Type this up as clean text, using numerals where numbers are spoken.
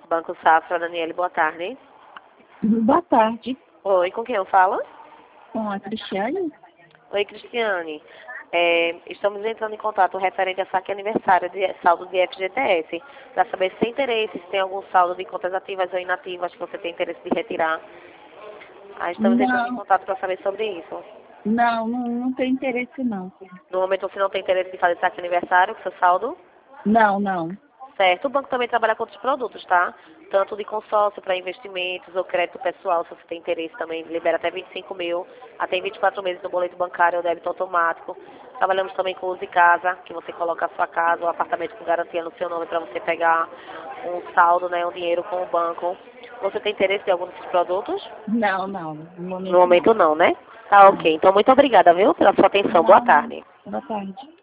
Banco Safra, Daniele, boa tarde. Boa tarde, Oi, com quem eu falo? com a Cristiane. Oi, Cristiane. Estamos entrando em contato referente a saque aniversário de saldo de FGTS, para saber se tem interesse, se tem algum saldo de contas ativas ou inativas que você tem interesse de retirar. Estamos entrando em Não, contato para saber sobre isso. não tem interesse não. No momento você não tem interesse de fazer saque aniversário com seu saldo? Não. Certo. O banco também trabalha com outros produtos, tá? Tanto de consórcio para investimentos ou crédito pessoal, se você tem interesse também, libera até 25 mil, até 24 meses no boleto bancário ou débito automático. Trabalhamos também com Use Casa, que você coloca a sua casa ou apartamento com garantia no seu nome para você pegar um saldo, né, um dinheiro com o banco. Você tem interesse em algum desses produtos? Não, no No momento momento não. não, né? Tá Não. ok. Então muito obrigada, viu, pela sua atenção. Boa Não. tarde. Boa tarde.